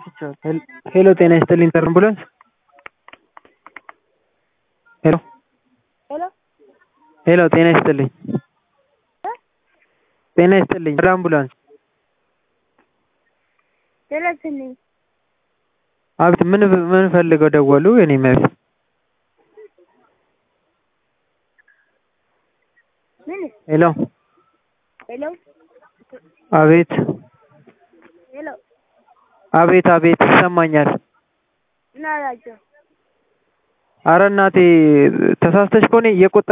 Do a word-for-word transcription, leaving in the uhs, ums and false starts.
ሄሎ ጤና ይስጥልኝ ተር አምቡላንስ ሄሎ ሄሎ ሄሎ ጤና ይስጥልኝ ጤና ይስጥልኝ ተር አምቡላንስ ድረስልኝ። አቤት ምን ምን ፈልገው ደወሉ የኔ እመቤት? ምን? ሄሎ ሄሎ አቤት ሄሎ አቤት አቤት ይሰማኛል። ምን አላቸው? ኧረ እናቴ ተሳስተሽ ከሆነ እየቆጠ